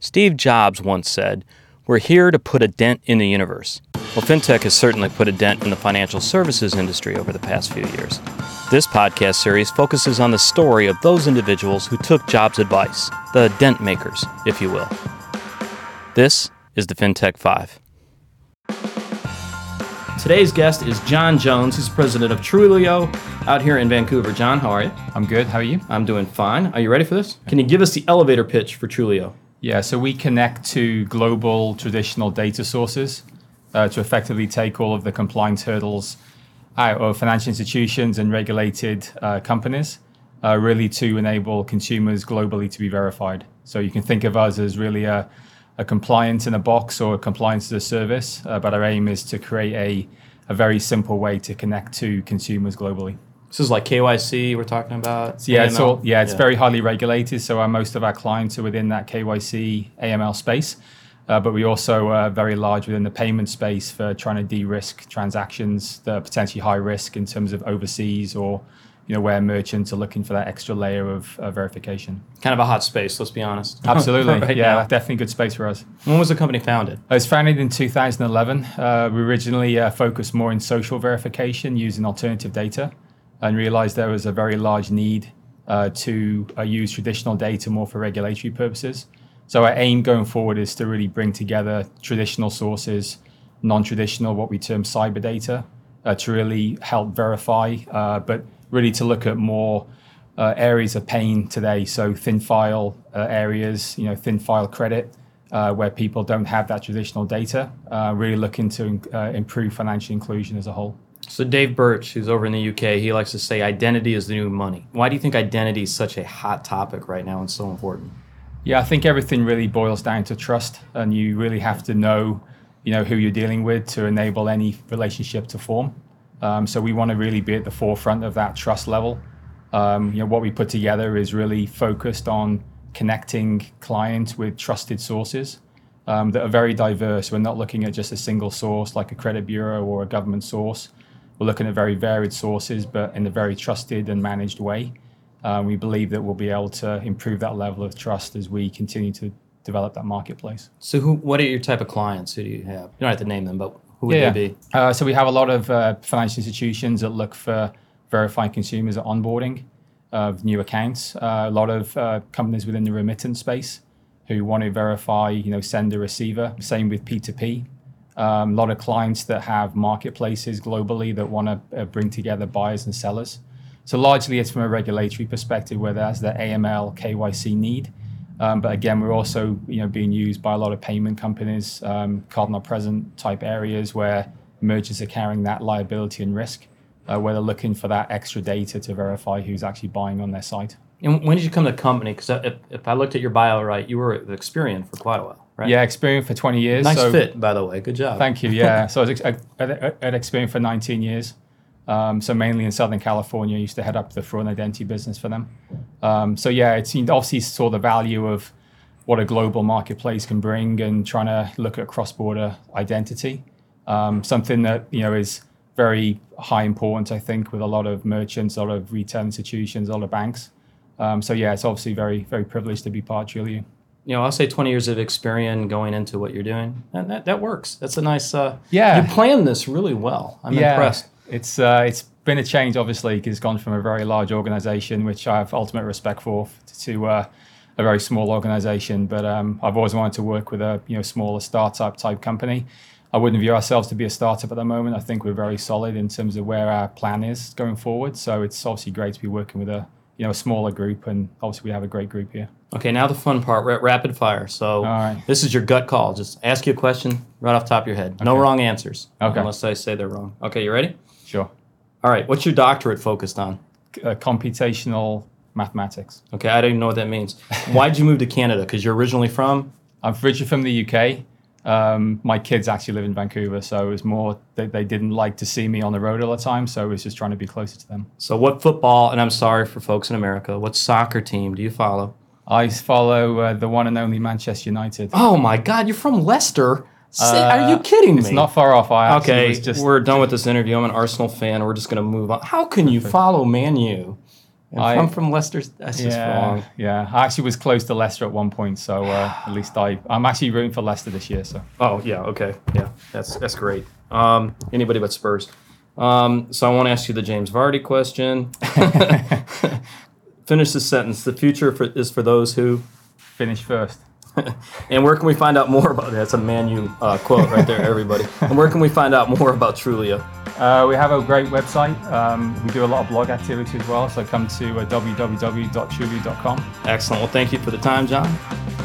Steve Jobs once said, "We're here to put a dent in the universe." Well, fintech has certainly put a dent in the financial services industry over the past few years. This podcast series focuses on the story of those individuals who took Jobs' advice, the dent makers, if you will. This is the FinTech 5. Today's guest is John Jones. He's president of Trulioo out here in Vancouver. John, how are you? I'm good. How are you? I'm doing fine. Are you ready for this? Can you give us the elevator pitch for Trulioo? Yeah, so we connect to global traditional data sources to effectively take all of the compliance hurdles out of financial institutions and regulated companies, really to enable consumers globally to be verified. So you can think of us as really a compliance in a box or a compliance as a service, but our aim is to create a very simple way to connect to consumers globally. This is like KYC we're talking about? So yeah, it's very highly regulated. So most of our clients are within that KYC, AML space. But we also are very large within the payment space for trying to de-risk transactions that are potentially high risk in terms of overseas or where merchants are looking for that extra layer of verification. Kind of a hot space, let's be honest. Absolutely. Right yeah, now. definitely good space for us. When was the company founded? It was founded in 2011. We originally focused more in social verification using alternative data and realized there was a very large need to use traditional data more for regulatory purposes. So our aim going forward is to really bring together traditional sources, non-traditional, what we term cyber data, to really help verify, but really to look at more areas of pain today. So thin file areas, thin file credit, where people don't have that traditional data, really looking to improve financial inclusion as a whole. So Dave Birch, who's over in the UK, he likes to say identity is the new money. Why do you think identity is such a hot topic right now and so important? Yeah, I think everything really boils down to trust, and you really have to know, who you're dealing with to enable any relationship to form. So we want to really be at the forefront of that trust level. What we put together is really focused on connecting clients with trusted sources that are very diverse. We're not looking at just a single source like a credit bureau or a government source. We're looking at very varied sources, but in a very trusted and managed way. We believe that we'll be able to improve that level of trust as we continue to develop that marketplace. So what are your type of clients? Who do you have? You don't have to name them, but who would they be? So we have a lot of financial institutions that look for verifying consumers at onboarding of new accounts. A lot of companies within the remittance space who want to verify, sender receiver. Same with P2P. A lot of clients that have marketplaces globally that want to bring together buyers and sellers. So largely it's from a regulatory perspective where there's the AML, KYC need. But again, we're also being used by a lot of payment companies, card not present type areas where merchants are carrying that liability and risk, where they're looking for that extra data to verify who's actually buying on their site. And when did you come to the company? Because if I looked at your bio right, you were at Experian for quite a while, right? Yeah, Experian for 20 years. Nice fit, by the way. Good job. Thank you. Yeah, so I was at Experian for 19 years. So mainly in Southern California, I used to head up the fraud and identity business for them. It obviously saw the value of what a global marketplace can bring and trying to look at cross-border identity. Something that, is very high importance, I think, with a lot of merchants, a lot of retail institutions, a lot of banks. It's obviously very, very privileged to be part of Trulioo. I'll say 20 years of experience going into what you're doing. That works. That's a nice, You planned this really well. I'm impressed. It's been a change, obviously, because it's gone from a very large organization, which I have ultimate respect for, to a very small organization. But I've always wanted to work with a smaller startup type company. I wouldn't view ourselves to be a startup at the moment. I think we're very solid in terms of where our plan is going forward. So it's obviously great to be working with a smaller group, and obviously we have a great group here. Okay, now the fun part, rapid fire. So This is your gut call. Just ask you a question right off the top of your head. Okay. No wrong answers, unless I say they're wrong. Okay, you ready? Sure. All right, what's your doctorate focused on? Computational mathematics. Okay, I don't even know what that means. Why did you move to Canada? Because you're originally from? I'm originally from the UK. My kids actually live in Vancouver, so it was more they didn't like to see me on the road all the time, so I was just trying to be closer to them. So what football, and I'm sorry for folks in America, what soccer team do you follow? I follow the one and only Manchester United. Oh my God, you're from Leicester? Are you kidding me? It's not far off. We're done with this interview. I'm an Arsenal fan. We're just going to move on. How can you follow Man U And I'm from Leicester. That's just wrong. Yeah, I actually was close to Leicester at one point, so at least I'm actually rooting for Leicester this year. So. Oh yeah, okay, yeah, that's great. Anybody but Spurs. So I want to ask you the James Vardy question. Finish the sentence. The future is for those who finish first. And where can we find out more about that? That's a Man U quote right there, everybody. And where can we find out more about Trulia? We have a great website. We do a lot of blog activity as well, so come to www.trulia.com. Excellent. Well, thank you for the time, John.